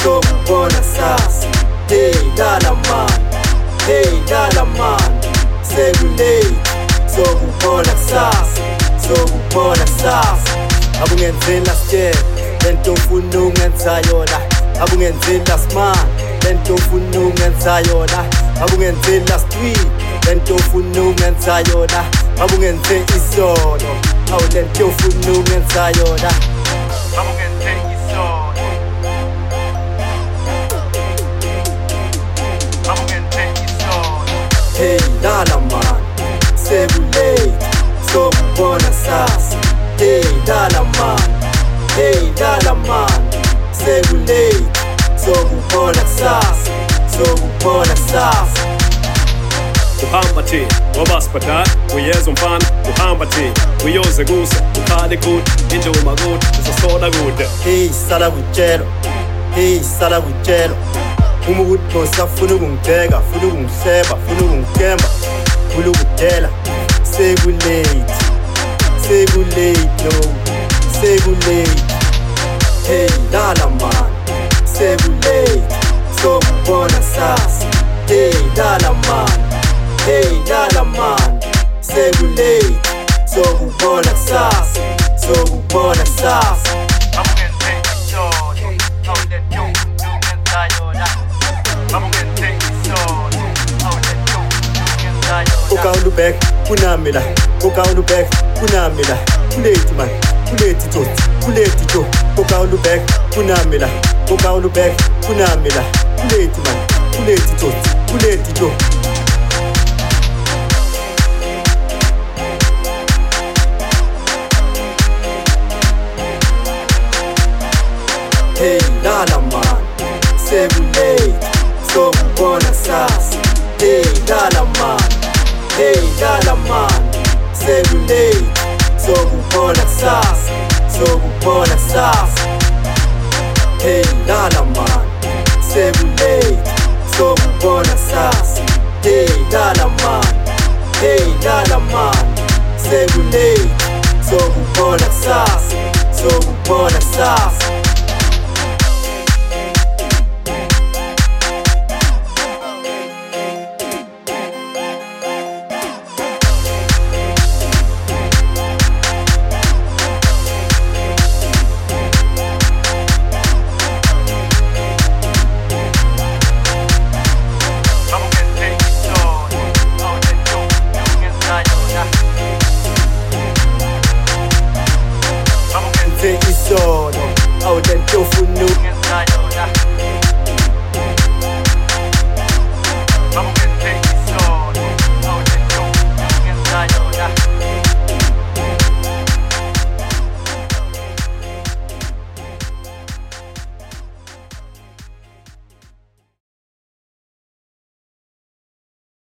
sokubona sasa. Hey dala man, hey dala man, sekulate sokubona sasa, sokubona sasa. Abungenzela step, lento ufuna ungenza yona. Abungenzela smart, lento ufuna ungenza yona. Abungenzela street, lento ufuna ungenza yona. Abungenze isono, awu lento ufuna ungenza yona. Abungenze isono, abungenze isono. Hey dala man, sekulate sokubona sasa. Hey dala man, hey dala man, sekulate sokubona sasa, sokubona sasa. Uhamba thina ngoba sibhadala uyeza umfana uhamba thina uyoze kusa ukhale kude injoma kude uzosola kude. Hey sala kutshelo, hey sala kutshelo. Uma ukuthi bosa funa ukungibheka, funa ukungiseba, funa ukungikemba, funa ukudela. Sekulate, sekulate no, sekulate. Hey dala man, sekulate sokubona sasa. Hey dala man, hey dala man, sekulate sokubona sasa, sokubona sasa. Abungenze isono, awulethu ungenza yona. Abungenze isono, awulethu ungenza yona. Ukaulu back, kunamila, ukaulu back, kunamila. Kuleti man, kuleti tot, kuleti jo. Ukaulu back, kunamila, ukaulu back, kunamila. Kuleti man, kuleti tot, kuleti jo. Hey dala man, sekulate sokubona sasa. Hey dala man, hey dala man, sekulate sokubona sasa, sokubona sasa. Hey dala man, sekulate sokubona sasa. Hey dala man, hey dala man, sekulate sokubona sasa, sokubona sasa. Isono, awu lento ufuna ungenza yona.